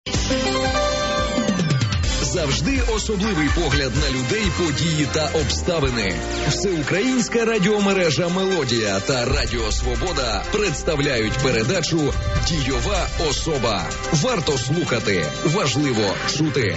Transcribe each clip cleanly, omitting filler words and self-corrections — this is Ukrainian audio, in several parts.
Завжди особливий погляд на людей, події та обставини. Всеукраїнська радіомережа «Мелодія» та Радіо Свобода представляють передачу «Дійова особа». Варто слухати, важливо чути.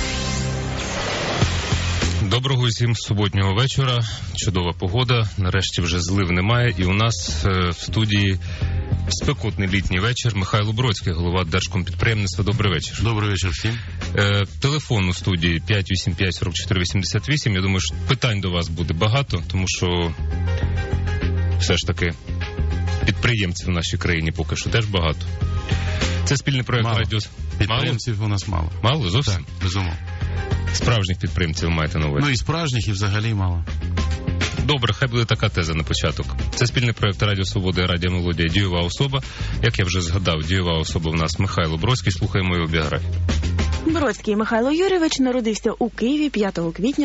Доброго усім суботнього вечора. Чудова погода. Нарешті вже злив немає. І у нас в студії спекотний літній вечір. Михайло Бродський, голова Держкомпідприємництва. Добрий вечір. Добрий вечір всім. Телефон у студії 585-44-88. Я думаю, що питань до вас буде багато, тому що все ж таки підприємців в нашій країні поки що теж багато. Це спільний проєкт радіо... Підприємців у нас мало. Мало? Зовсім? Так, безумовно. Справжніх підприємців маєте на увазі? Ну і справжніх, і взагалі мало. Добре, хай буде така теза на початок. Це спільний проєкт Радіо Свобода і Радіо Мелодія «Дійова особа». Як я вже згадав, дійова особа в нас Михайло Бродський. Слухаємо його біографію. Бродський Михайло Юрійович народився у Києві 5 квітня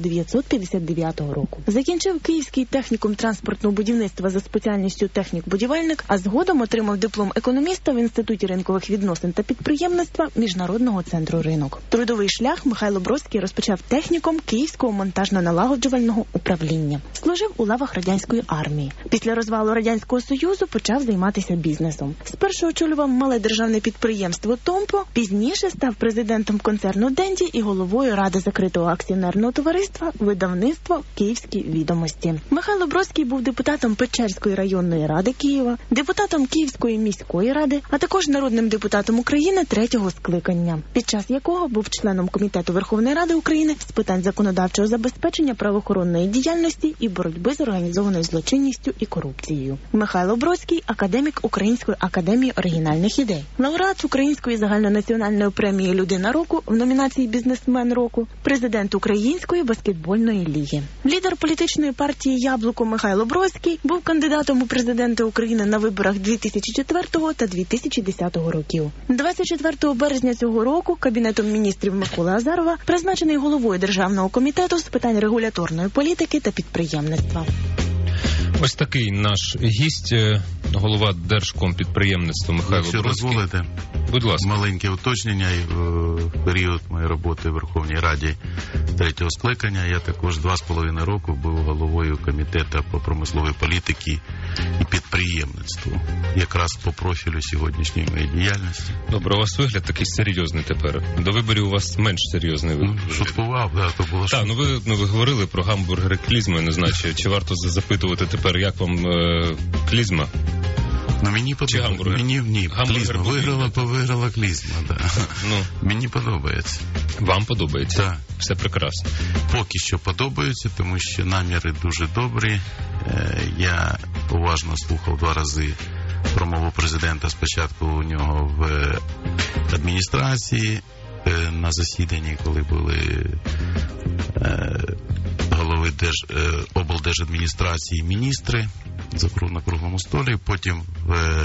1959 року. Закінчив Київський технікум транспортного будівництва за спеціальністю технік-будівельник, а згодом отримав диплом економіста в Інституті ринкових відносин та підприємництва Міжнародного центру «Ринок». Трудовий шлях Михайло Бродський розпочав техніком Київського монтажно-налагоджувального управління. Служив у лавах радянської армії. Після розвалу Радянського Союзу почав займатися бізнесом. Спершу очолював мале державне підприємство «Томпо», пізніше став президентом концерну «Денді» і головою Ради закритого акціонерного товариства видавництво «Київські відомості». Михайло Бродський був депутатом Печерської районної ради Києва, депутатом Київської міської ради, а також народним депутатом України 3-го скликання, під час якого був членом Комітету Верховної Ради України з питань законодавчого забезпечення правоохоронної діяльності і боротьби з організованою злочинністю і корупцією. Михайло Бродський – академік Української академії оригінальних ідей, лауреат Української загальнонаціональної премії «Людина року» в номінації «Бізнесмен року», президент Української баскетбольної ліги. Лідер політичної партії «Яблуко» Михайло Бродський був кандидатом у президенти України на виборах 2004 та 2010 років. 24 березня цього року Кабінетом міністрів Миколи Азарова призначений головою Державного комітету з питань регуляторної політики та підприємництва. Ось такий наш гість, голова Держкомпідприємництва Михайло Бродський. Якщо дозволите, будь ласка. Маленьке уточнення. В період моєї роботи в Верховній Раді 3-го скликання я також 2,5 року був головою Комітету по промисловій політиці і підприємництву. Якраз по профілю сьогоднішньої моєї діяльності. Добре, у вас вигляд такий серйозний тепер. До виборів у вас менш серйозний вигляд. Шуткував, да, то було так. Ви говорили про гамбургери клізма, я не знаю, чи варто запитувати тепер, як вам клізма? Ну, мені подобається. Мені клізма. Виграла клізма, да. Мені подобається. Вам подобається? Так. Все прекрасно. Поки що подобається, тому що наміри дуже добрі. Я уважно слухав 2 рази промову президента. Спочатку у нього в адміністрації на засіданні, коли були голови облдержадміністрації, міністри на круглому столі, потім в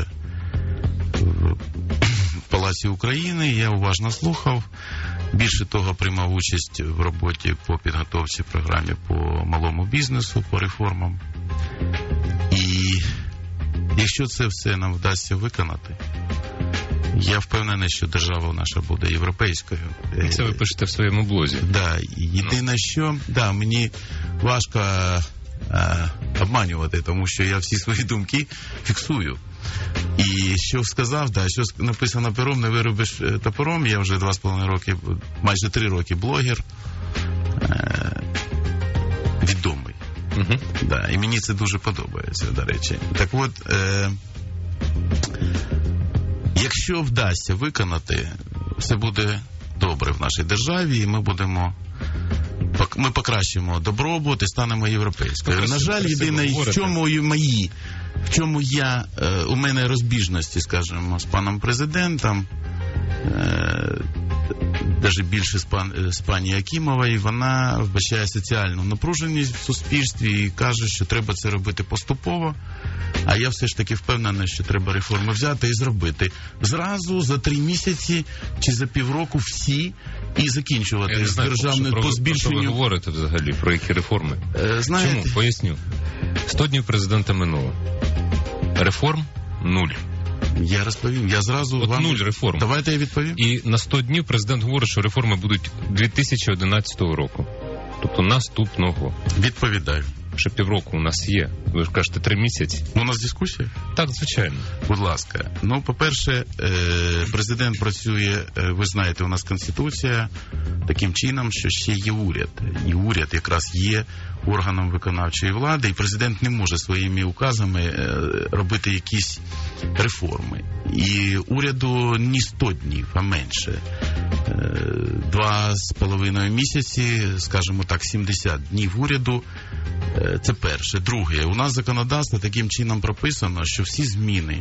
Палаці України. Я уважно слухав. Більше того, приймав участь в роботі по підготовці програмі по малому бізнесу, по реформам. І якщо це все нам вдасться виконати, я впевнений, що держава наша буде європейською. Це ви пишете в своєму блозі. Да, єдине, що мені важко обманювати, тому що я всі свої думки фіксую. І що сказав, що написано пером, не виробиш топором. Я вже 2,5 роки, майже 3 роки блогер, відомий. Да, і мені це дуже подобається, до речі. Так от, якщо вдасться виконати, все буде добре в нашій державі, і ми покращимо добробут і станемо європейською. На жаль, єдине, в чому у мене розбіжності, скажімо, з паном президентом, навіть більше з пані Якимовою, вона вбачає соціальну напруженість в суспільстві і каже, що треба це робити поступово. А я все ж таки впевнений, що треба реформи взяти і зробити зразу, за 3 місяці чи за півроку всі, і закінчувати з державною по збільшенню. Про що ви говорите взагалі, про які реформи? Знаєте? Чому? Поясню. 100 днів президента минуло. Реформ – 0. Я розповім. Я зразу От вам... 0 реформ. Давайте я відповім. І на 100 днів президент говорить, що реформи будуть 2011 року. Тобто наступного. Відповідаю. Ще півроку у нас є. Ви ж кажете, 3 місяці. У нас дискусія? Так, звичайно. Будь ласка. Ну, по-перше, президент працює, ви знаєте, у нас Конституція таким чином, що ще є уряд. І уряд якраз є органом виконавчої влади, і президент не може своїми указами робити якісь реформи. І уряду не 100 днів, а менше. 2,5 місяці, скажімо так, 70 днів уряду. Це перше. Друге, у нас законодавство таким чином прописано, що всі зміни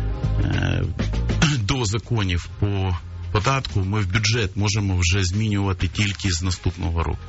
до законів по податку ми в бюджет можемо вже змінювати тільки з наступного року.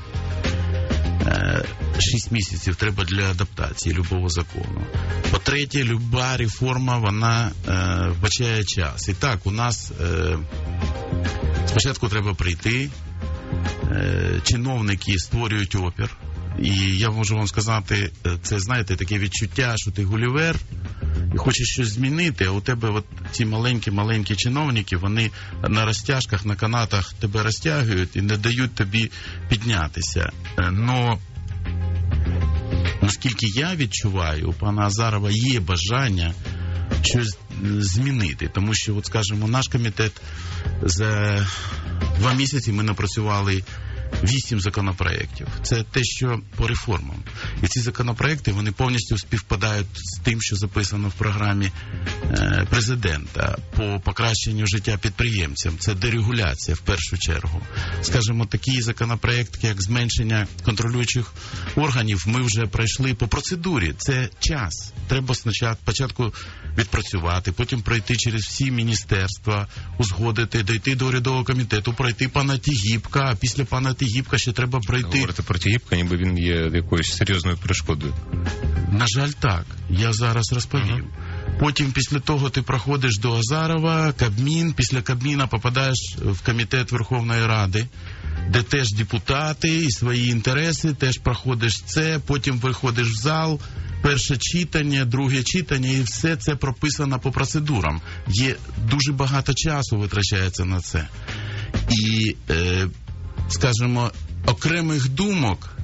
6 місяців треба для адаптації любого закону. По-третє, люба реформа, вона вбачає час. І так, у нас спочатку треба прийти, чиновники створюють опір. І я можу вам сказати, це, знаєте, таке відчуття, що ти Гулівер і хочеш щось змінити, а у тебе от ці маленькі чиновники, вони на розтяжках, на канатах тебе розтягують і не дають тобі піднятися. Но наскільки я відчуваю, у пана Азарова є бажання щось змінити. Тому що, от, скажімо, наш комітет за 2 місяці ми напрацювали 8 законопроєктів. Це те, що по реформам. І ці законопроєкти, вони повністю співпадають з тим, що записано в програмі президента по покращенню життя підприємцям. Це дерегуляція в першу чергу. Скажімо, такі законопроєкти, як зменшення контролюючих органів, ми вже пройшли по процедурі. Це час. Треба спочатку відпрацювати, потім пройти через всі міністерства, узгодити, дійти до урядового комітету, пройти пана Тігіпка, а після пана Тігіпка ще треба пройти... Говорите про Тігіпка, ніби він є якоюсь серйозною перешкодою. На жаль, так. Я зараз розповім. Потім після того ти проходиш до Азарова, Кабмін, після Кабміна попадаєш в комітет Верховної Ради, де теж депутати і свої інтереси, теж проходиш це, потім виходиш в зал, перше читання, друге читання, і все це прописано по процедурам. Є дуже багато часу витрачається на це. І, скажімо, окремих думок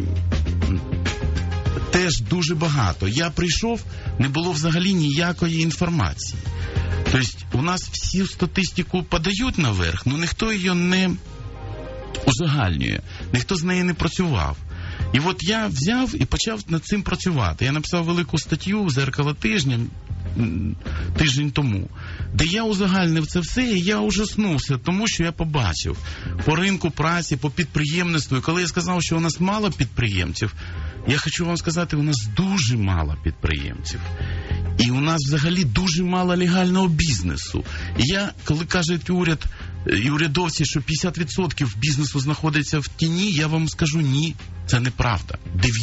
теж дуже багато. Я прийшов, не було взагалі ніякої інформації. Тобто у нас всю статистику подають наверх, але ніхто її не узагальнює, ніхто з нею не працював. І от я взяв і почав над цим працювати. Я написав велику статтю «Зеркало тижня» тиждень тому, де я узагальнив це все, і я ужаснувся, тому що я побачив по ринку праці, по підприємництву. І коли я сказав, що у нас мало підприємців, я хочу вам сказати, у нас дуже мало підприємців. І у нас взагалі дуже мало легального бізнесу. І я, коли кажуть уряд і урядовці, що 50% бізнесу знаходиться в тіні, я вам скажу, ні, це неправда.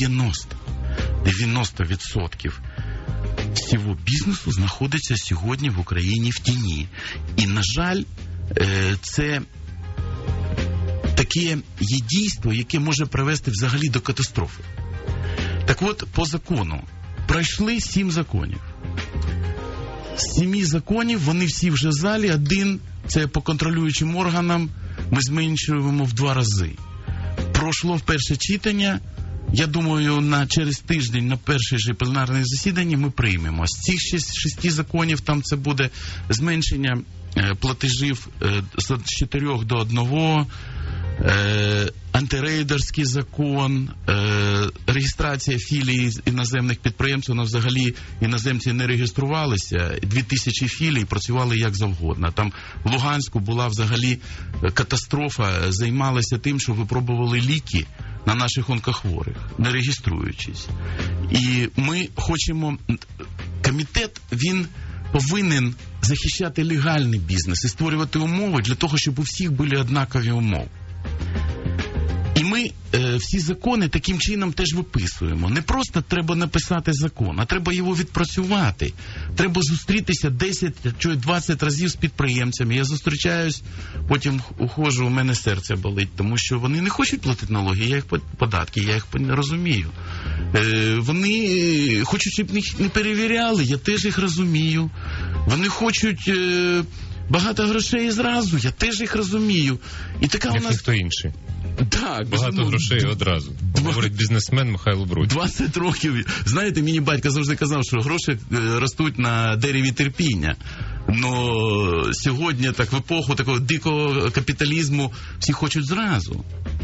90% всього бізнесу знаходиться сьогодні в Україні в тіні. І, на жаль, це таке є дійство, яке може привести взагалі до катастрофи. Так от, по закону, пройшли 7 законів. З 7 законів, вони всі вже в залі, один, це по контролюючим органам, ми зменшуємо в 2 рази. Пройшло в перше читання, я думаю, через тиждень на перше же пленарне засідання ми приймемо. З цих 6 законів там це буде зменшення платежів з 4 до 1, антирейдерський закон, реєстрація філій іноземних підприємців, але взагалі іноземці не реєструвалися, 2000 філій працювали як завгодно. Там в Луганську була взагалі катастрофа, займалися тим, що випробували ліки на наших онкохворих, не реєструючись. І ми хочемо, комітет, він повинен захищати легальний бізнес і створювати умови для того, щоб у всіх були однакові умови. І ми всі закони таким чином теж виписуємо. Не просто треба написати закон, а треба його відпрацювати. Треба зустрітися 10 чи 20 разів з підприємцями. Я зустрічаюсь, потім уходжу, у мене серце болить, тому що вони не хочуть платити налоги, я їх податки, я їх не розумію. Вони хочуть, щоб їх не перевіряли, я теж їх розумію. Вони хочуть багато грошей зразу, я теж їх розумію. І така як у нас... ніхто інший. Так, багато грошей одразу. Говорить бізнесмен Михайло Бродський. 20 років. Знаєте, мені батько завжди казав, що гроші ростуть на дереві терпіння. Но сьогодні, так в епоху такого дикого капіталізму, всі хочуть зразу.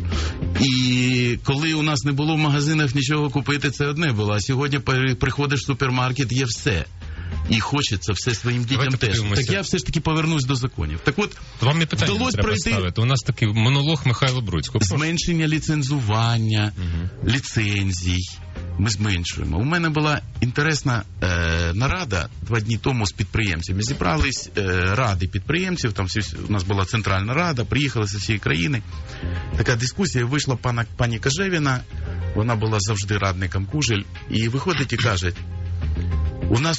І коли у нас не було в магазинах нічого купити, це одне було. А сьогодні приходиш в супермаркет, є все. І хочеться все своїм дітям теж. Так я все ж таки повернусь до законів. Так от, вам не питання не треба ставити. У нас такий монолог Михайла Бродського. Зменшення ліцензування, ліцензій. Ми зменшуємо. У мене була інтересна нарада 2 дні тому з підприємцями. Зібрались ради підприємців, там у нас була центральна рада, приїхали з усієї країни. Така дискусія, вийшла пані Кажевіна, вона була завжди радником Кужель, і виходить і каже: у нас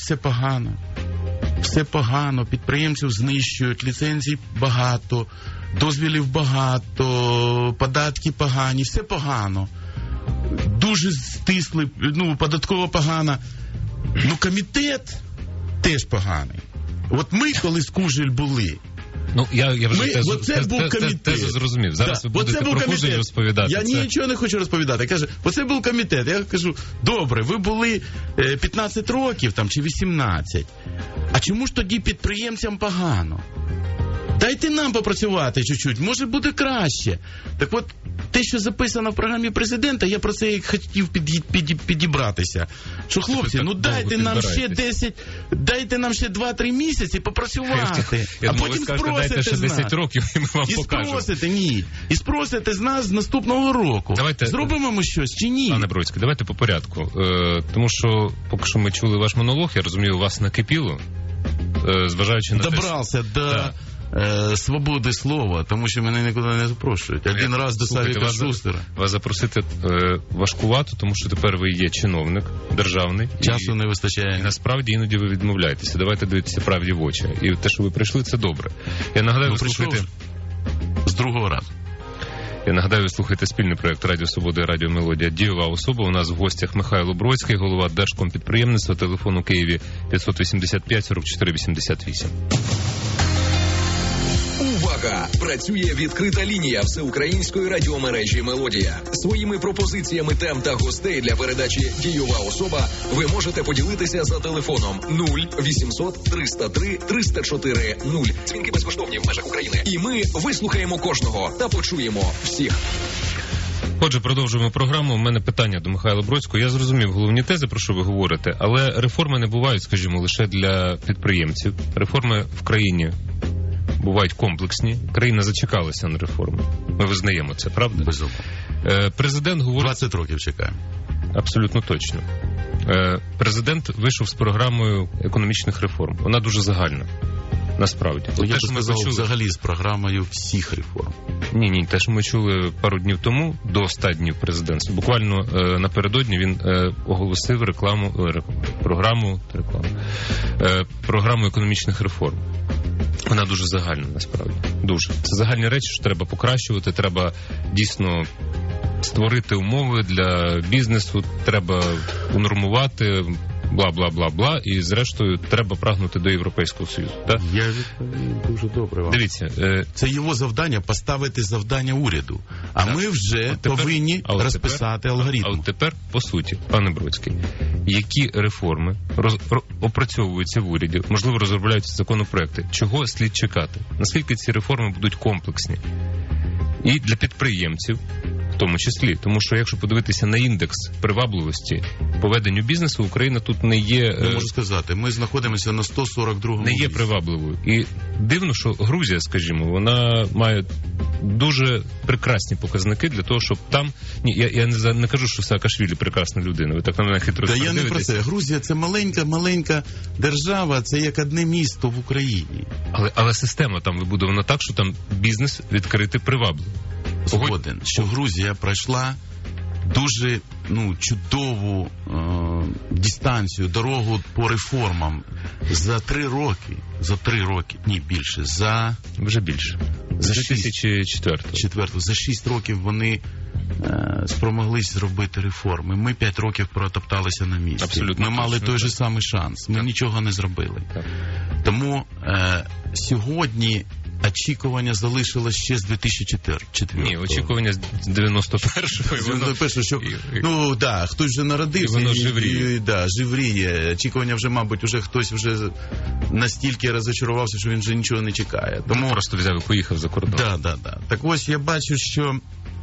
все погано, підприємців знищують, ліцензій багато, дозвілів багато, податки погані, все погано. Дуже стисли, податково погано. Комітет теж поганий. От ми, коли з Кужель були, я вже був комітет. Зрозумів. Зараз ви будете про Кужель розповідати. Я нічого не хочу розповідати. Каже, оце був комітет. Я кажу, добре, ви були 15 років там, чи 18. А чому ж тоді підприємцям погано? Дайте нам попрацювати чуть-чуть, може буде краще. Так от, те, що записано в програмі президента, я про це і хотів підібратися. Що, хлопці, дайте нам ще 2-3 місяці попрацювати. А потім спросите з нас. 10 років, і ми вам покажемо. І спросите з нас з наступного року. Зробимо ми щось чи ні? Пане Бродський, давайте по порядку. Тому що, поки що ми чули ваш монолог, я розумію, у вас накипіло, зважаючи на добрався до свободи слова, тому що мене нікуди не запрошують. Один раз до Савіка Шустера. Вас запросити важкувато, тому що тепер ви є чиновник державний. Часу не вистачає. І насправді іноді ви відмовляєтеся. Давайте дивитися правді в очі. І те, що ви прийшли, це добре. Я нагадаю, ви слухаєте з другого разу. Я нагадаю, ви слухаєте спільний проєкт Радіо Свобода і Радіо Мелодія «Дієва особа». У нас в гостях Михайло Бродський, голова Держкомпідприємництва, телефон у Києві 585 44 88. Увага! Працює відкрита лінія всеукраїнської радіомережі «Мелодія». Своїми пропозиціями тем та гостей для передачі «Дієва особа» ви можете поділитися за телефоном 0800 303 304 0. Дзвінки безкоштовні в межах України. І ми вислухаємо кожного та почуємо всіх. Отже, продовжуємо програму. У мене питання до Михайла Бродського. Я зрозумів головні тези, про що ви говорите, але реформи не бувають, скажімо, лише для підприємців. Реформи в країні бувають комплексні. Країна зачекалася на реформи. Ми визнаємо це, правда? Безумовно. Президент говорить... 20 років чекаємо. Абсолютно точно. Президент вийшов з програмою економічних реформ. Вона дуже загальна. Насправді. Я би сказав, взагалі з програмою всіх реформ. Ні. Те, що ми чули пару днів тому, до 100 днів президентства. Буквально напередодні він оголосив програму економічних реформ. Вона дуже загальна, насправді. Дуже. Це загальні речі, що треба покращувати, треба дійсно створити умови для бізнесу, треба унормувати, бла-бла-бла-бла, і зрештою треба прагнути до Європейського Союзу. Так? Я відповім дуже добре вам. Дивіться. Це його завдання, поставити завдання уряду. А так. Ми вже повинні розписати алгоритм. А от тепер, по суті, пане Бродський, які реформи опрацьовуються в уряді, можливо, розробляються законопроекти, чого слід чекати? Наскільки ці реформи будуть комплексні? І для підприємців, в тому числі. Тому що, якщо подивитися на індекс привабливості по веденню бізнесу, Україна тут не є... Я можу сказати, ми знаходимося на 142-му не є привабливою. І дивно, що Грузія, скажімо, вона має дуже прекрасні показники для того, щоб там... Ні, я не кажу, що Саакашвілі прекрасна людина. Ви так на мене хитро дивитесь. Та я не про це. Грузія – це маленька держава, це як одне місто в Україні. Але система там вибудована так, що там бізнес відкритий привабливо. Згоден, що Грузія пройшла дуже чудову дистанцію, дорогу по реформам за 3 роки. Ні, більше. Вже більше. За 2004. За 6 років вони спромоглись зробити реформи. Ми 5 років протопталися на місці. Абсолютно. Ми мали той же самий шанс. Ми нічого не зробили. Так. Тому сьогодні очікування залишилось ще з 2004. Ні, очікування з 91-го. З 91-го, що, ну, да, хтось вже народився. І воно живріє. Да, живріє. Очікування вже, мабуть, уже хтось вже настільки розочарувався, що він вже нічого не чекає. Тому просто взяв і поїхав за кордон. Да. Так ось я бачу, що,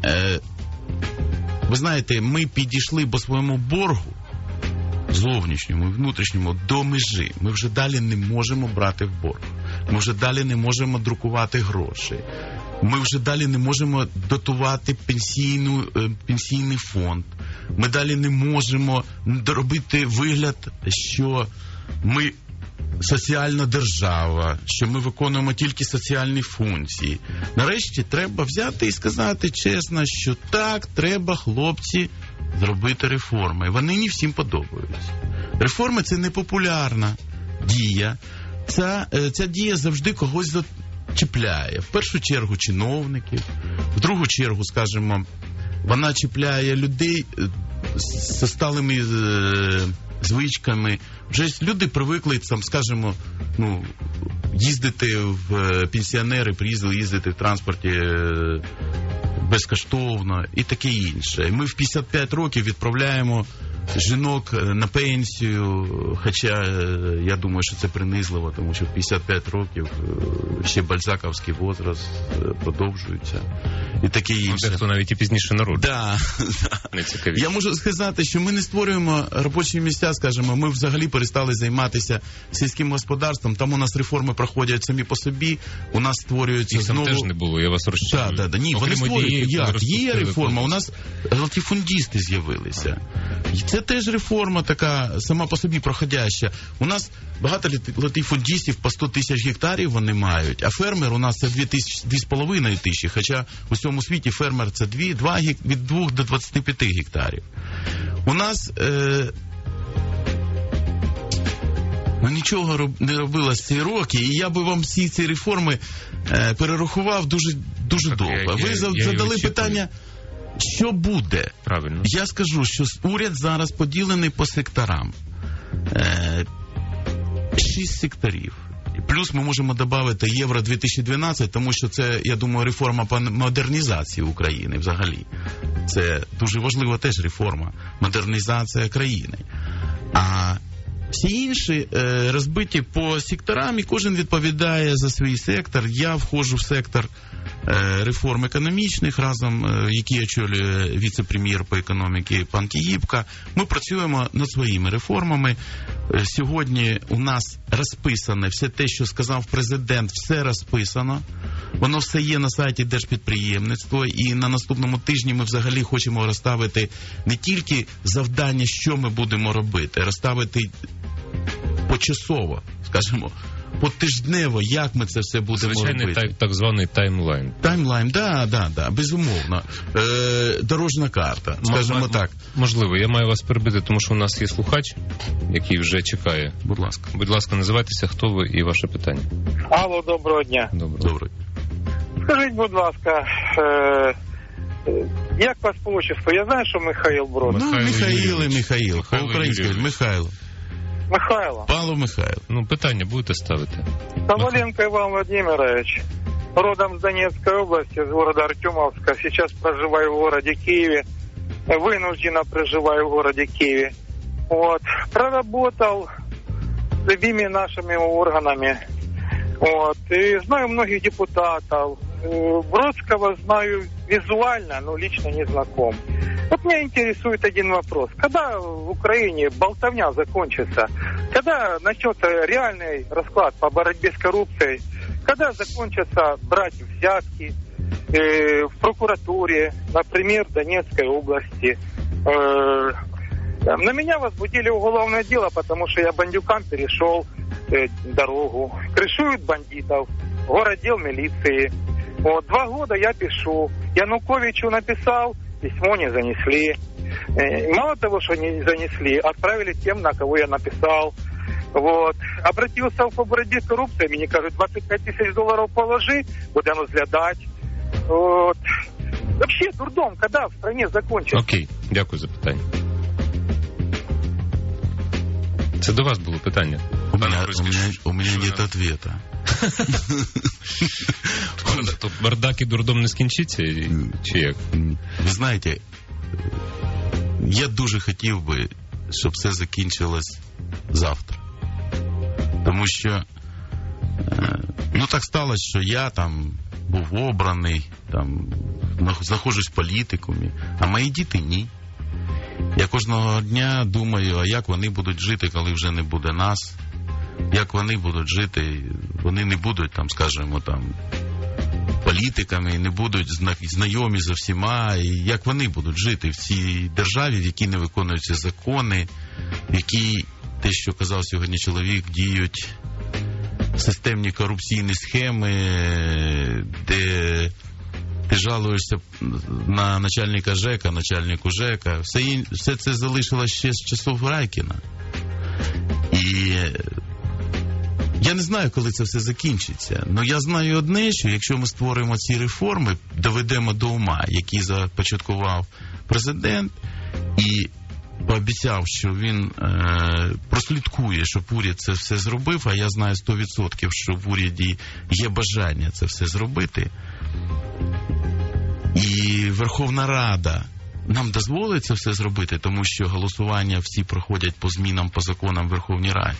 ви знаєте, ми підійшли по своєму боргу, зовнішньому і внутрішньому, до межі. Ми вже далі не можемо брати в борг. Ми вже далі не можемо друкувати гроші. Ми вже далі не можемо дотувати пенсійний фонд. Ми далі не можемо робити вигляд, що ми соціальна держава, що ми виконуємо тільки соціальні функції. Нарешті треба взяти і сказати чесно, що так, треба, хлопці, зробити реформи. Вони не всім подобаються. Реформи – це непопулярна дія. Ця дія завжди когось зачіпляє. В першу чергу чиновників, в другу чергу, скажімо, вона чіпляє людей з сталими звичками. Вже люди привикли, там, скажімо, ну, їздити в пенсіонери, приїздили їздити в транспорті безкоштовно і таке інше. Ми в 55 років відправляємо жінок на пенсію, хоча я думаю, що це принизливо, тому що в 55 років ще бальзаковський возраст продовжується і таке інше. Дехто навіть і пізніше народжує. Да. Я можу сказати, що ми не створюємо робочі місця, скажімо, ми взагалі перестали займатися сільським господарством, там у нас реформи проходять самі по собі, у нас створюються їх знову... там теж не було, я вас розчарую. Да. Ні, вони створюють, як? Є реформа, у нас латифундісти з'явилися. Це теж реформа така, сама по собі проходяща. У нас багато латифундістів по 100 тисяч гектарів вони мають, а фермер у нас це 2,5 тисячі, хоча у всьому світі фермер це від 2 до 25 гектарів. У нас нічого не робилось ці роки, і я би вам всі ці реформи перерахував дуже довго. Ви задали питання, що буде? Правильно. Я скажу, що уряд зараз поділений по секторам. 6 секторів. Плюс ми можемо додати Євро-2012, тому що це, я думаю, реформа по модернізації України взагалі. Це дуже важлива теж реформа. Модернізація країни. А всі інші розбиті по секторам, і кожен відповідає за свій сектор. Я входжу в сектор реформ економічних, разом, який очолює віце-прем'єр по економіці пан Тігіпка. Ми працюємо над своїми реформами. Сьогодні у нас розписане все те, що сказав президент, все розписано. Воно все є на сайті Держпідприємництва, і на наступному тижні ми взагалі хочемо розставити не тільки завдання, що ми будемо робити, розставити почасово, скажімо, потижнево, як ми це все будемо робити. Звичайний так званий таймлайн. Таймлайн, да, безумовно. Дорожна карта, скажімо так. Можливо, я маю вас перебити, тому що у нас є слухач, який вже чекає. Будь ласка. Будь ласка, називайтеся, хто ви і ваше питання. Алло, доброго дня. Доброго. Скажіть, будь ласка, як вас по отчеству? Я знаю, що Михайло Брод. Михайло. По-українськи Михайло. Михайло. Павло Михайло. Ну, питання будете ставити? Коваленко Иван Владимирович. Родом с Донецкой области, с города Артемовска. Сейчас проживаю в городе Киеве. Вынужденно проживаю в городе Киеве. Вот. Проработал с любыми нашими органами. Вот. И знаю многих депутатов. Бродского знаю визуально, но лично не знаком. Вот меня интересует один вопрос. Когда в Украине болтовня закончится? Когда начнется реальный расклад по борьбе с коррупцией? Когда закончатся брать взятки в прокуратуре, например, в Донецкой области? На меня возбудили уголовное дело, потому что я бандюкам перешел дорогу. Крышуют бандитов, городдел милиции. Вот, 2 года я пишу. Януковичу написал, письмо не занесли. Мало того, что не занесли, отправили тем, на кого я написал. Вот. Обратился в борьбе с коррупцией, мне кажут, $25 тысяч положи, будем розглядати. Вот. Вообще, дурдом, когда в стране закончится? Окей, дякую за питання. Це до вас було питання. У меня нет ответа. То бардак і дурдом не скінчиться? Чи як? Ви знаєте, я дуже хотів би, щоб все закінчилось завтра. Тому що, так сталося, що я там був обраний, там, знаходжусь в політикумі, а мої діти ні. Я кожного дня думаю, а як вони будуть жити, коли вже не буде нас? Як вони будуть жити? Вони не будуть, там, скажімо, там, політиками, не будуть знайомі за всіма. І як вони будуть жити в цій державі, в якій не виконуються закони, в якій, те, що казав сьогодні чоловік, діють системні корупційні схеми, де ти жалуєшся на начальника ЖЕКа, начальнику ЖЕКа. Все це залишилось ще з часов Райкіна. І я не знаю, коли це все закінчиться. Але я знаю одне, що якщо ми створимо ці реформи, доведемо до ума, які започаткував президент, і пообіцяв, що він прослідкує, щоб уряд це все зробив, а я знаю 100%, що в уряді є бажання це все зробити. І Верховна Рада нам дозволить це все зробити, тому що голосування всі проходять по змінам, по законам в Верховній Раді.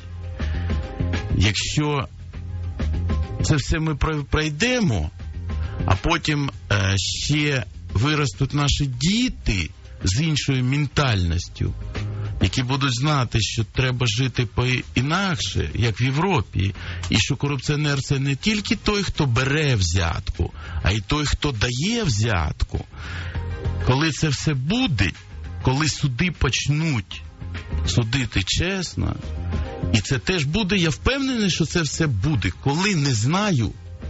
Якщо це все ми пройдемо, а потім ще виростуть наші діти з іншою ментальністю, які будуть знати, що треба жити по-інакше, як в Європі, і що корупціонер – це не тільки той, хто бере взятку, а й той, хто дає взятку. Коли це все буде, коли суди почнуть судити чесно, і це теж буде, я впевнений, що це все буде, коли не знаю.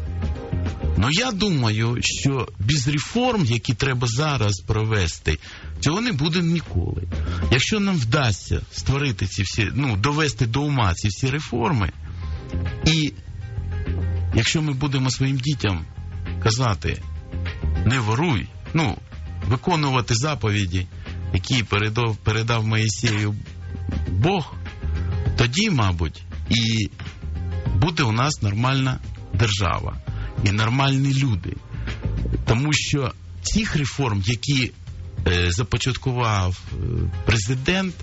Но я думаю, що без реформ, які треба зараз провести, цього не буде ніколи. Якщо нам вдасться створити ці всі, довести до ума ці всі реформи, і якщо ми будемо своїм дітям казати, не воруй, виконувати заповіді, які передав Моїсею Бог, тоді, мабуть, і буде у нас нормальна держава і нормальні люди. Тому що цих реформ, які започаткував президент,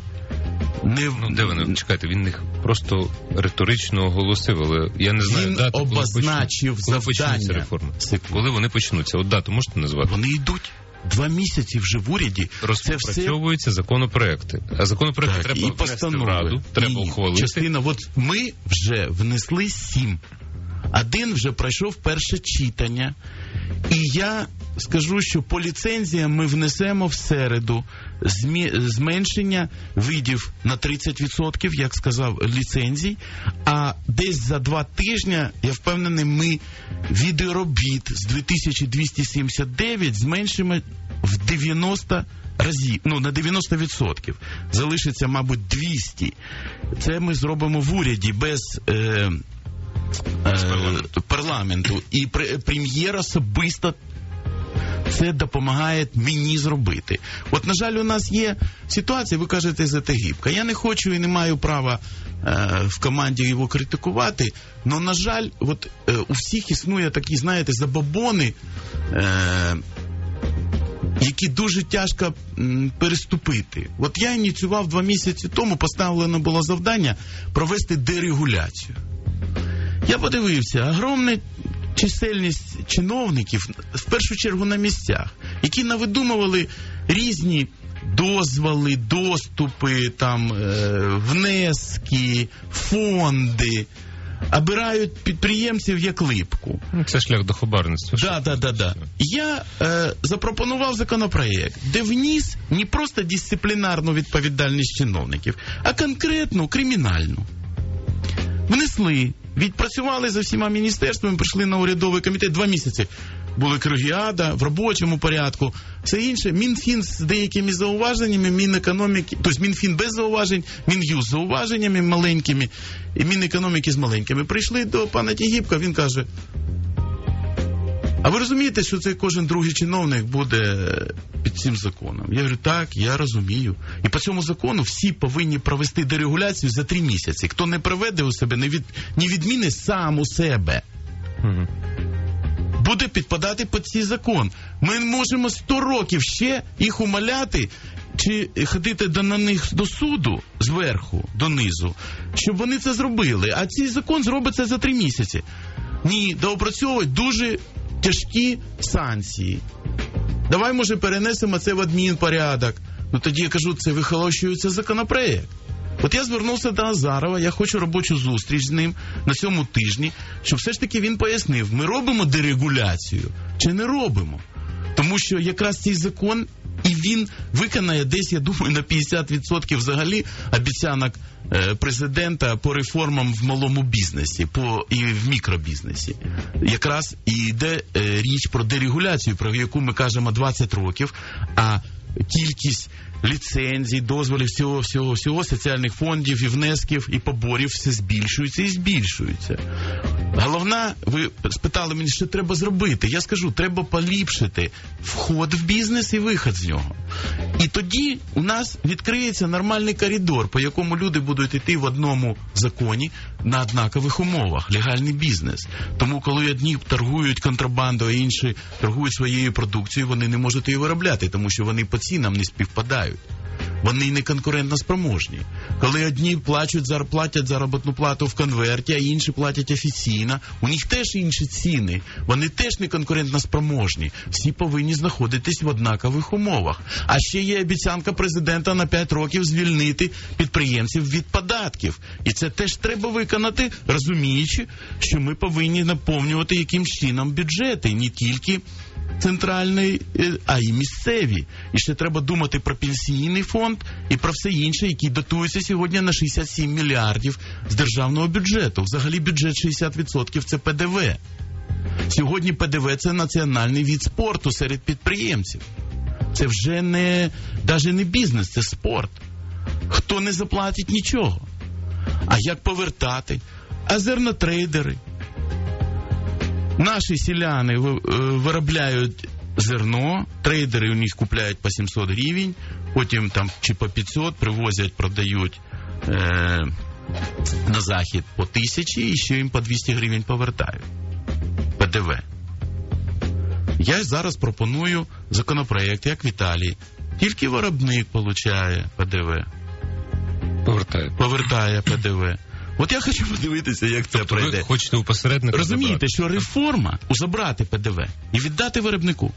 де вони? Чекайте, він їх просто риторично оголосив, але я не знаю дату, коли почнуться реформи. Коли вони почнуться? От дату можете назвати? Вони йдуть. 2 місяці вже в уряді. Розпрацьовуються законопроекти. А законопроекти треба внести в Раду, треба ухвалити. Частина, ми вже внесли 7. 1 вже пройшов перше читання. І я скажу, що по ліцензіям ми внесемо в середу зменшення видів на 30%, як сказав, ліцензій. А десь за 2 тижні, я впевнений, ми відеоробіт з 2279 зменшимо в 90 разів, на 90%. Залишиться, мабуть, 200. Це ми зробимо в уряді без парламенту. І прем'єр особисто це допомагає мені зробити. От, на жаль, у нас є ситуація, ви кажете, Затагибка. Я не хочу і не маю права в команді його критикувати, але, на жаль, у всіх існує такі, знаєте, забобони, які дуже тяжко переступити. От я ініціював 2 місяці тому, поставлено було завдання провести дерегуляцію. Я подивився, огромна чисельність чиновників, в першу чергу на місцях, які навидумували різні дозволи, доступи, внески, фонди, обирають підприємців як липку. Це шлях до хабарництва. Да. Я запропонував законопроєкт, де вніс не просто дисциплінарну відповідальність чиновників, а конкретну кримінальну. Внесли, відпрацювали за всіма міністерствами, прийшли на урядовий комітет, 2 місяці. Були колегіада в робочому порядку, все інше. Мінфін з деякими зауваженнями, Мінекономіки, тобто Мінфін без зауважень, Мін'юз з зауваженнями маленькими, і Мінекономіки з маленькими. Прийшли до пана Тягибка, він каже, А ви розумієте, що цей кожен другий чиновник буде під цим законом? Я говорю, так, я розумію. І по цьому закону всі повинні провести дерегуляцію за 3 місяці. Хто не проведе у себе, не відміни сам у себе. Буде підпадати під цей закон. Ми можемо 100 років ще їх умоляти, чи ходити на них до суду зверху, донизу, щоб вони це зробили. А цей закон зробиться за 3 місяці. Ні, доопрацьовують дуже тяжкі санкції. Давай, може, перенесемо це в адмінпорядок. Ну тоді я кажу, це вихолощується законопроект. От я звернувся до Азарова, я хочу робочу зустріч з ним на цьому тижні, щоб все ж таки він пояснив, ми робимо дерегуляцію чи не робимо. Тому що якраз цей закон, і він виконає десь, я думаю, на 50% взагалі обіцянок президента по реформам в малому бізнесі, і в мікробізнесі. Якраз і йде річ про дерегуляцію, про яку ми кажемо 20 років, а кількість ліцензій, дозволів, всього соціальних фондів і внесків, і поборів все збільшується і збільшується. Головне, ви спитали мене, що треба зробити. Я скажу, треба поліпшити вход в бізнес і вихід з нього. І тоді у нас відкриється нормальний коридор, по якому люди будуть йти в одному законі на однакових умовах. Легальний бізнес. Тому, коли одні торгують контрабандою, а інші торгують своєю продукцією, вони не можуть її виробляти, тому що вони по цінам не співпадають. Вони не конкурентно спроможні. Коли одні платять заробітну плату в конверті, а інші платять офіційно, у них теж інші ціни. Вони теж не конкурентно спроможні. Всі повинні знаходитись в однакових умовах. А ще є обіцянка президента на 5 років звільнити підприємців від податків. І це теж треба виконати, розуміючи, що ми повинні наповнювати якимсь чином бюджети, не тільки центральний, а й місцеві. І ще треба думати про пенсійний фонд і про все інше, які дотуються сьогодні на 67 мільярдів з державного бюджету. Взагалі бюджет 60% це ПДВ. Сьогодні ПДВ – це національний від спорту серед підприємців. Це вже навіть не бізнес, це спорт. Хто не заплатить – нічого. А як повертати? А зернотрейдери? Наші селяни виробляють зерно, трейдери у них купляють по 700 гривень, потім там чи по 500 привозять, продають на захід по 1000 і ще їм по 200 гривень повертають. ПДВ. Я зараз пропоную законопроект, як в Італії. Тільки виробник получає ПДВ. Повертає ПДВ. От я хочу подивитися, як це пройде. Ви хочете у посередника розумієте, що реформа – забрати ПДВ і віддати виробнику.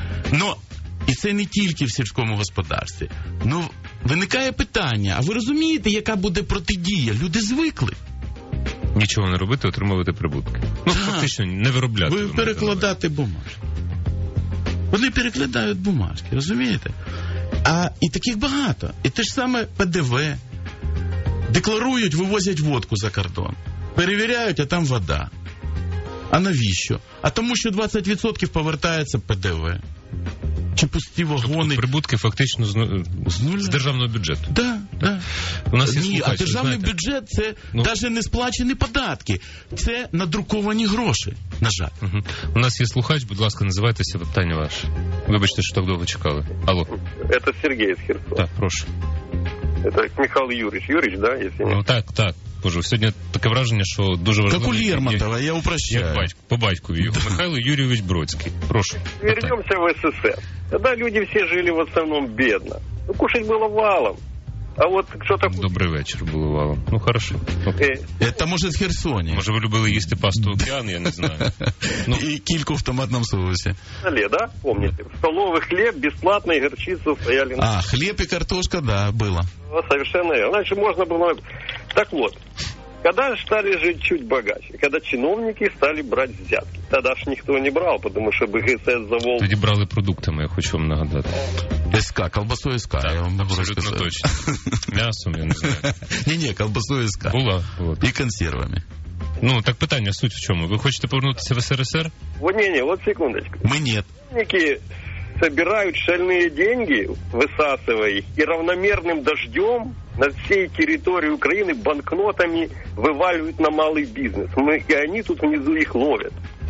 І це не тільки в сільському господарстві. Виникає питання, а ви розумієте, яка буде протидія? Люди звикли. Нічого не робити, отримувати прибутки. Фактично, не виробляти. Ви перекладати бумажки. Вони перекладають бумажки, розумієте? І таких багато. І те ж саме ПДВ. Декларують, вивозять водку за кордон. Перевіряють, а там вода. А навіщо? А тому, що 20% повертається ПДВ. Чи пусті вагони. Тобто прибутки фактично з державного бюджету. Да. У нас є слухачі, а державний бюджет – це навіть не сплачені податки. Це надруковані гроші, на жаль. Угу. У нас є слухач, будь ласка, називайтеся, питання ваше. Вибачте, що так довго чекали. Алло. Это Сергей из Херсона. Так, прошу. Это Михаил Юрьевич. Юрьевич, да, если нет? Так. Боже, сьогодні таке враження, що дуже важливо. Как у Лермонтова, я упрощаю. По батькові його. Михайло Юрійович Бродський. Прошу. Вернемся в СССР. Тогда люди все жили в основном бедно. Кушать было валом. А от що таке... Добрий вечір було валом. Хорошо. Це, може, з Херсоні. Може, ви любили їсти пасту океан, я не знаю. І кільку в томатному соусі. Да, помните? В столовый хлеб, бесплатно, и горчицу стояли. Хлеб и картошка, да, было. Совершенно верно. Раньше можно было... Так вот, когда стали жить чуть богаче, когда чиновники стали брать взятки, тогда ж никто не брал, потому что БГСС завол... Тоді брали продуктами, я хочу вам нагадати. СК, колбасу СК, так, я вам могу абсолютно рассказать. Точно. М'ясом, я не знаю. Ні, колбасу СК. Була. І консервами. Так питання, суть в чому? Ви хочете повернутися в СРСР? Вот секундочку. Мы нет. Чиновники собирают шальные деньги, высасывая их, и равномерным дождем на всей территории Украины банкнотами вываливают на малый бизнес. И они тут внизу их ловят.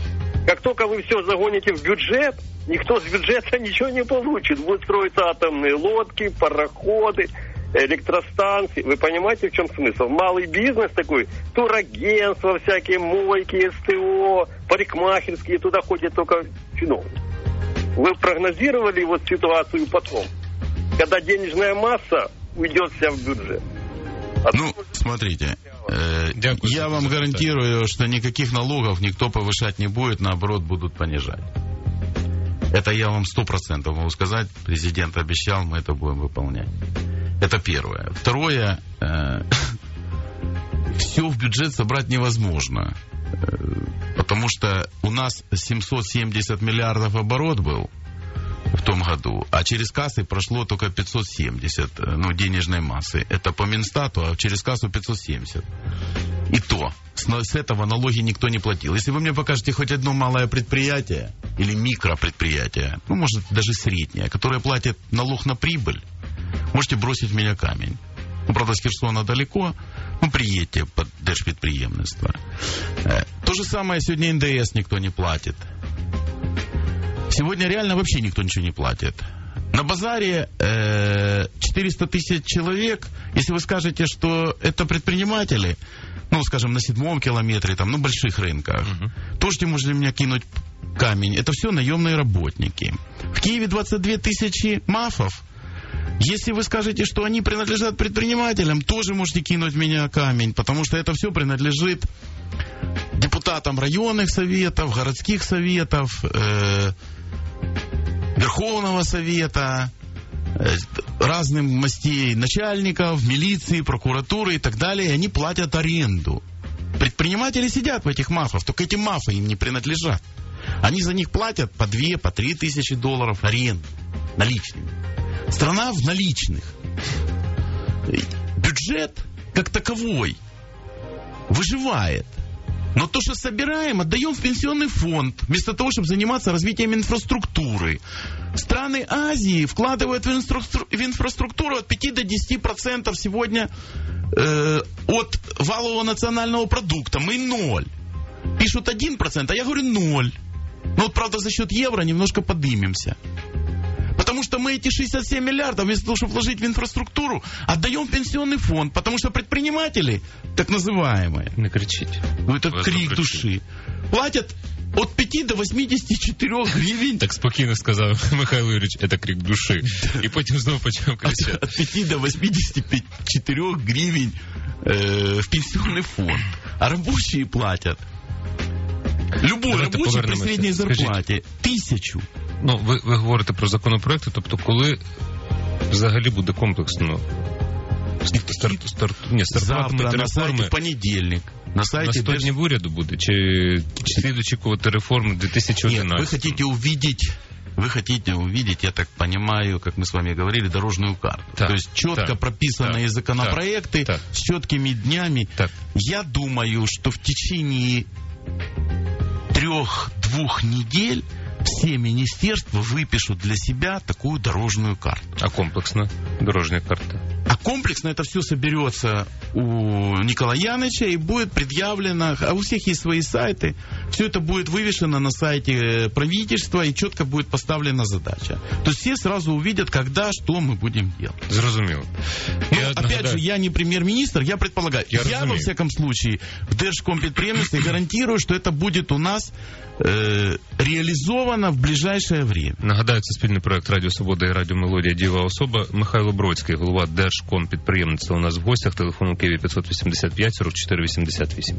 Как только вы все загоните в бюджет, никто с бюджета ничего не получит. Будут строиться атомные лодки, пароходы, электростанции. Вы понимаете, в чем смысл? Малый бизнес такой, турагентства, всякие мойки, СТО, парикмахерские, туда ходят только чиновники. Вы прогнозировали вот ситуацию потом, когда денежная масса уйдет вся в бюджет? Ну, смотрите, я вам гарантирую, что никаких налогов никто повышать не будет, наоборот, будут понижать. Это я вам 100% могу сказать. Президент обещал, мы это будем выполнять. Это первое. Второе, все в бюджет собрать невозможно. Потому что у нас 770 миллиардов оборот был в том году, а через кассы прошло только 570, денежной массы. Это по Минстату, а через кассу 570. И то, с этого налоги никто не платил. Если вы мне покажете хоть одно малое предприятие или микропредприятие, может даже среднее, которое платит налог на прибыль, можете бросить в меня камень. Правда, с Херсона далеко, приедьте под держпредприемство. То же самое сегодня НДС никто не платит. Сегодня реально вообще никто ничего не платит. На базаре 400 тысяч человек. Если вы скажете, что это предприниматели, скажем, на 7-м километре, на больших рынках, тоже можете меня кинуть камень. Это все наемные работники. В Киеве 22 тысячи МАФов. Если вы скажете, что они принадлежат предпринимателям, тоже можете кинуть в меня камень, потому что это все принадлежит депутатам районных советов, городских советов, Верховного Совета, разным мастей начальников, милиции, прокуратуры и так далее. И они платят аренду. Предприниматели сидят в этих МАФах, только эти МАФы им не принадлежат. Они за них платят по 2, по 3 тысячи долларов аренду наличными. Страна в наличных. Бюджет как таковой выживает. Но то, что собираем, отдаем в пенсионный фонд, вместо того, чтобы заниматься развитием инфраструктуры. Страны Азии вкладывают в инфраструктуру от 5 до 10% сегодня от валового национального продукта. Мы 0. Пишут 1%, а я говорю 0. Правда, за счет евро немножко поднимемся. Потому что мы эти 67 миллиардов, вместо того, чтобы вложить в инфраструктуру, отдаем в пенсионный фонд. Потому что предприниматели, так называемые... Не кричите. Это крик души. Платят от 5 до 84 гривень. Так спокійно сказав Михайло Юрійович, це крик душі. І потім знову почав кричати. От 5 до 84 гривень в пенсионный фонд. А рабочие платят. Любой рабочий при средней зарплаті 1000. Ви говорите про законопроекти, тобто коли взагалі буде комплексно завтра на сайті в понедільник. На 100 днів уряду буде? Чи слід очікувати реформи 2011? Нет, вы хотите увидеть, я так понимаю, как мы с вами говорили, дорожную карту. Так, то есть четко прописанные законопроекты с четкими днями. Так. Я думаю, что в течение 3-2 недель все министерства выпишут для себя такую дорожную карту. А комплексно дорожная карта? А комплексно это все соберется у Николая Яновича и будет предъявлено, а у всех есть свои сайты, все это будет вывешено на сайте правительства и четко будет поставлена задача. То есть все сразу увидят, когда, что мы будем делать. Зрозуміло. Опять же, я не премьер-министр, я предполагаю. Я во всяком случае, в Держкомпідприємстві гарантирую, что это будет у нас реализовано в ближайшее время. Нагадаю, це спільний проект Радіо Свобода і Радіо Мелодія «Дієва особа». Михайло Бродський, голова Держкомпідприємництва, у нас в гостях. Телефон у Києві 585 44 88.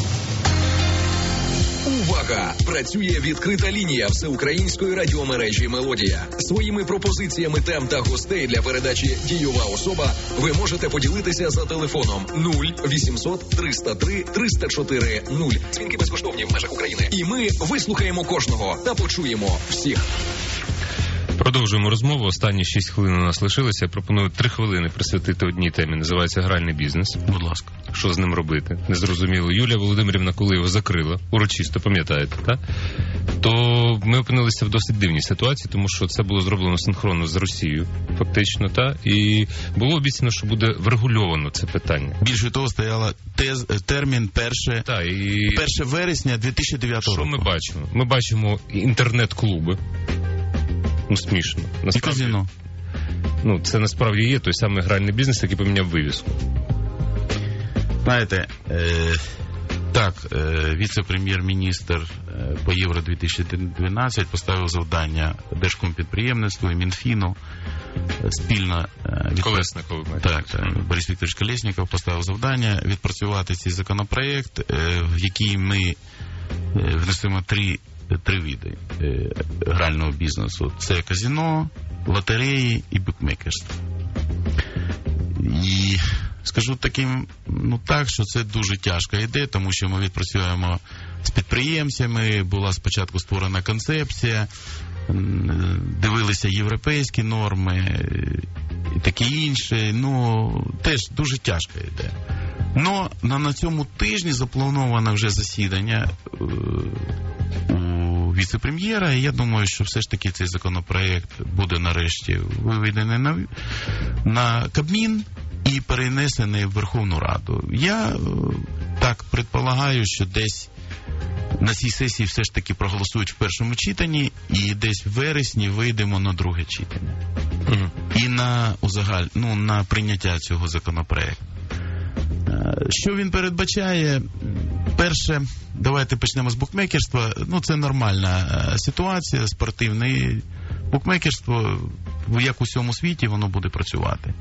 Увага! Працює відкрита лінія всеукраїнської радіомережі «Мелодія». Своїми пропозиціями тем та гостей для передачі «Дієва особа» ви можете поділитися за телефоном 0800 303 304 0. Дзвінки безкоштовні в межах України. І ми вислухаємо кожного та почуємо всіх. Продовжуємо розмову. Останні 6 хвилин у нас лишилися. Я пропоную 3 хвилини присвятити одній темі. Називається гральний бізнес. Будь ласка. Що з ним робити? Незрозуміло. Юлія Володимирівна, коли його закрила, урочисто, пам'ятаєте, так? То ми опинилися в досить дивній ситуації, тому що це було зроблено синхронно з Росією, фактично, так? І було обіцяно, що буде врегульовано це питання. Більше того, стояла термін 1 вересня 2009 року. Що ми бачимо? Ми бачимо інтернет-клуби. Ну, смішно. І казино. Ну, це насправді є той самий гральний бізнес, який поміняв вивіску. Знаєте, віце-прем'єр-міністр по Євро-2012 поставив завдання Держкомпідприємництву і Мінфіну спільно... Колесников. Борис Вікторович Колєсніков поставив завдання відпрацювати цей законопроект, в який ми внесемо три види грального бізнесу. Це казино, лотереї і букмекерство. І скажу що це дуже тяжка ідея, тому що ми відпрацюємо з підприємцями, була спочатку створена концепція, дивилися європейські норми і таке інше. Теж дуже тяжка ідея. Но на цьому тижні заплановано вже засідання у віце-прем'єра, і я думаю, що все ж таки цей законопроект буде нарешті виведений на Кабмін і перенесений в Верховну Раду. Я так предполагаю, що десь на цій сесії все ж таки проголосують в першому читанні, і десь в вересні вийдемо на друге читання. І на прийняття цього законопроекту. Що він передбачає? Перше, давайте почнемо з букмекерства. Це нормальна ситуація, спортивне букмекерство, як у всьому світі, воно буде працювати.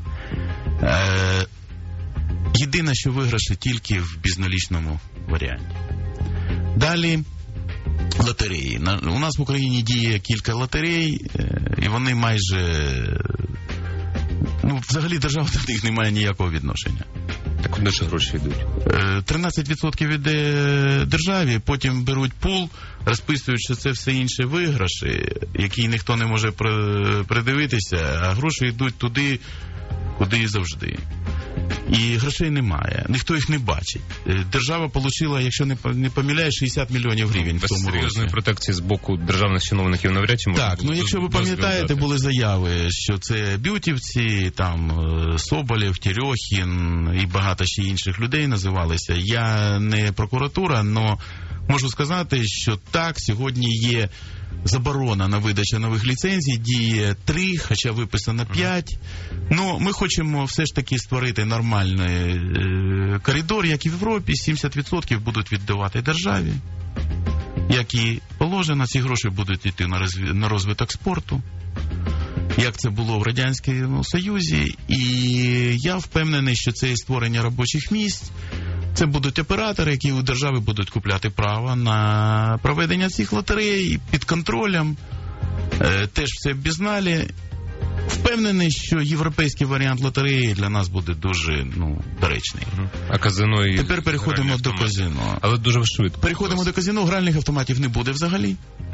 Єдине, що виграші тільки в безналічному варіанті. Далі лотереї. У нас в Україні діє кілька лотерей, і вони майже... взагалі держава до них не має ніякого відношення. Так куди ж гроші йдуть? 13% йде державі, потім беруть пул, розписують, що це все інше виграші, які ніхто не може придивитися, а гроші йдуть туди, куди і завжди. І грошей немає, ніхто їх не бачить. Держава отримала, якщо не помиляю, 60 мільйонів гривень в цьому році. Без серйозної протекції з боку державних чиновників навряд чи можна. Так, якщо ви пам'ятаєте, були заяви, що це бютівці, Соболєв, Терьохін і багато ще інших людей називалися. Я не прокуратура, але можу сказати, що так, сьогодні є заборона на видачу нових ліцензій, діє 3, хоча виписано 5. Ми хочемо все ж таки створити нормальний коридор, як і в Європі, 70% будуть віддавати державі. Як і положено, ці гроші будуть йти на розвиток спорту, як це було в Радянському Союзі. І я впевнений, що це і створення робочих місць. Це будуть оператори, які у держави будуть купляти право на проведення цих лотерей під контролем. Теж все в безналі. Впевнений, що європейський варіант лотереї для нас буде дуже доречний. А казино і... Тепер переходимо до казино. Але дуже швидко. Переходимо до казино. Гральних автоматів не буде взагалі.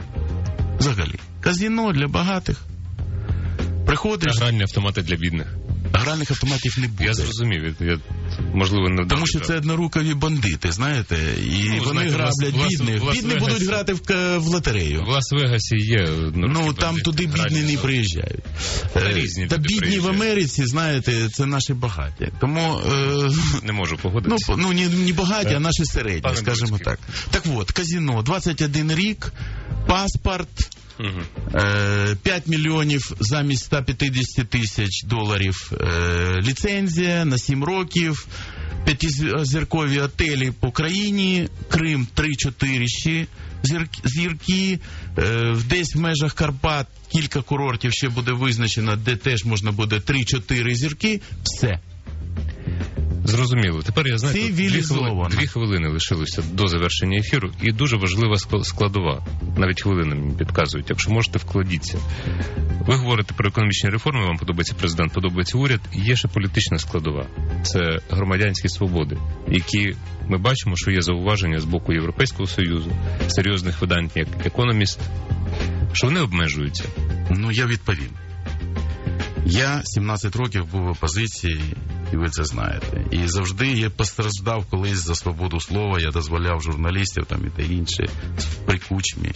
Казино для багатих. Приходиш... А гральні автомати для бідних. Гральних автоматів не буде. Я зрозумів. Можливо, не тому що це однорукові бандити, знаєте, і вони граблять бідних. Бідні будуть грати в лотерею. В Лас-Вегасі є там туди бідні не приїжджають. Та бідні в Америці, знаєте, це наші багаті. Тому... не можу погодитися. Не багаті, а наші середні, скажімо так. Так от, казино, 21 рік, паспорт, 5 мільйонів замість 150 тисяч доларів ліцензія на 7 років, 5-зіркові готелі по країні, Крим 3-4 ще зірки, десь в межах Карпат кілька курортів ще буде визначено, де теж можна буде 3-4 зірки, все. Зрозуміло. Тепер я знаю, 2 хвилини лишилося до завершення ефіру, і дуже важлива складова. Навіть хвилини мені підказують. Якщо можете, вкладіться. Ви говорите про економічні реформи, вам подобається президент, подобається уряд. Є ще політична складова. Це громадянські свободи, які ми бачимо, що є зауваження з боку Європейського Союзу, серйозних видань, як «Економіст», Що вони обмежуються? Ну, я відповім. Я 17 років був в опозиції, і ви це знаєте. І завжди я постраждав колись за свободу слова, я дозволяв журналістів там і те інше при кучмі.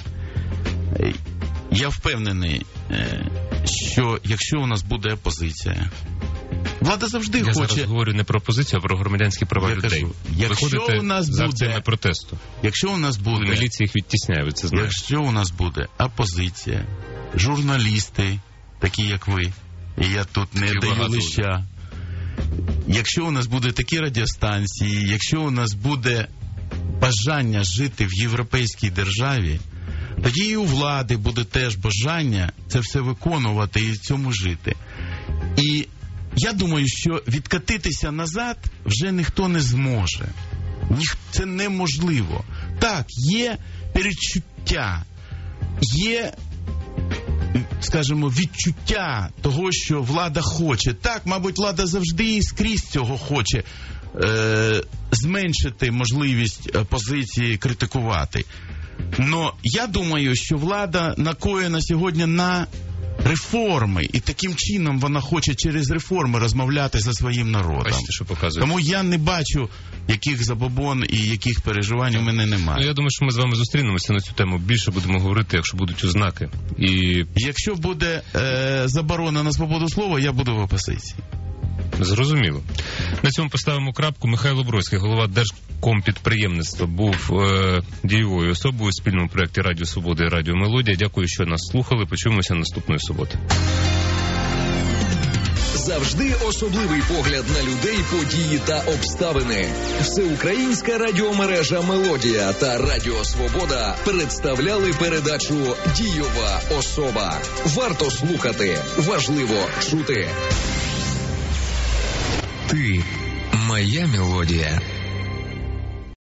Я впевнений, що якщо у нас буде опозиція, влада завжди хоче... Я зараз говорю не про опозицію, а про громадянські права людей. Якщо у нас з акціями протесту. Якщо у нас буде... Міліція їх відтісняє, ви це знаєте. Якщо у нас буде опозиція, журналісти, такі як ви, і я тут не даю лища. Якщо у нас будуть такі радіостанції, якщо у нас буде бажання жити в європейській державі, тоді і у влади буде теж бажання це все виконувати і в цьому жити. І я думаю, що відкатитися назад вже ніхто не зможе. Це неможливо. Так, є передчуття, є, скажімо, відчуття того, що влада хоче. Так, мабуть, влада завжди і скрізь цього хоче, зменшити можливість опозиції критикувати. Но я думаю, що влада накоєна сьогодні на реформи, і таким чином вона хоче через реформи розмовляти зі своїм народом. Бачите, що показує. Тому я не бачу, яких забобон і яких переживань у мене немає. Ну, я думаю, що ми з вами зустрінемося на цю тему. Більше будемо говорити, якщо будуть ознаки. І якщо буде заборона на свободу слова, я буду в опозиції. Зрозуміло. На цьому поставимо крапку. Михайло Бродський, голова Держкомпідприємництва, був дієвою особою у спільному проєкті Радіо Свобода і Радіо Мелодія. Дякую, що нас слухали. Почуємося наступної суботи. Завжди особливий погляд на людей, події та обставини. Всеукраїнська радіомережа «Мелодія» та Радіо Свобода представляли передачу «Дієва особа». Варто слухати, важливо чути. Ти – моя мелодія.